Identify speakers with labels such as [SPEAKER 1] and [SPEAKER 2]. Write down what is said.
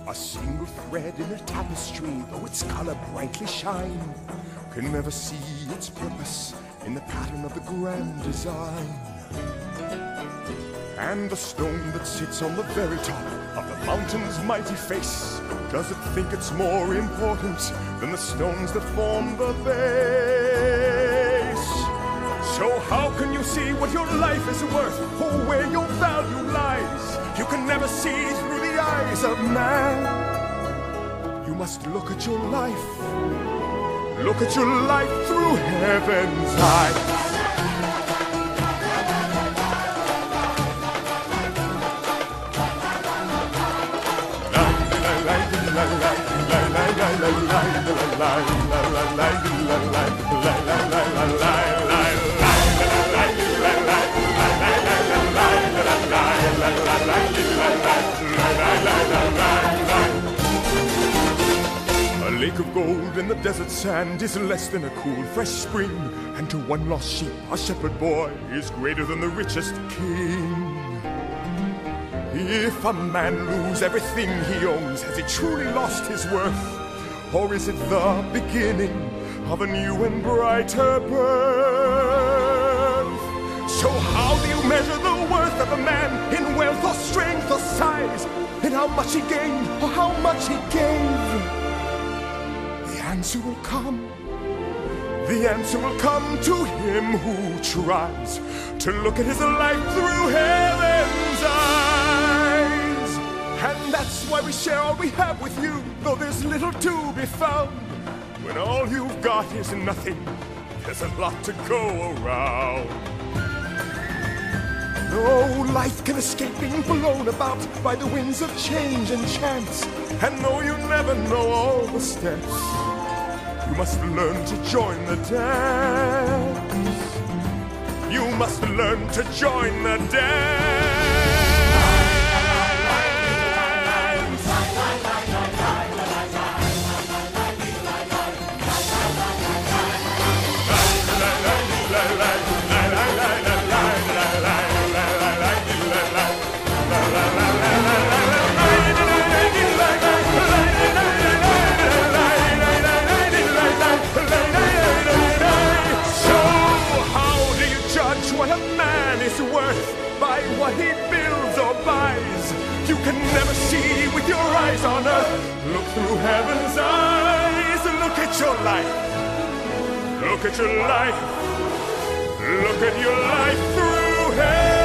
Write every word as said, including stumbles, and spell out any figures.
[SPEAKER 1] A single thread in a tapestry, though its color brightly shine, can never see its purpose in the pattern of the grand design. And the stone that sits on the very top of the mountain's mighty face, does it think it's more important than the stones that form the base? So how can you see what your life is worth, or where your value lies? You can never see through the eyes of man. You must look at your life, look at your life through heaven's eyes. A lake of gold in the desert sand is less than a cool, fresh spring, and to one lost sheep, a shepherd boy is greater than the richest king. If a man lose everything he owns, has he truly lost his worth? Or is it the beginning of a new and brighter birth? So how do you measure the worth of a man in wealth or strength or size? In how much he gained or how much he gave? The answer will come. The answer will come to him who tries to look at his life through heaven's eyes. And that's why we share all we have with you, though there's little to be found. When all you've got is nothing, there's a lot to go around. No life can escape being blown about by the winds of change and chance. And though you never know all the steps, you must learn to join the dance. You must learn to join the dance. What a man is worth by what he builds or buys. You can never see with your eyes on earth. Look through heaven's eyes. Look at your life. Look at your life. Look at your life through heaven.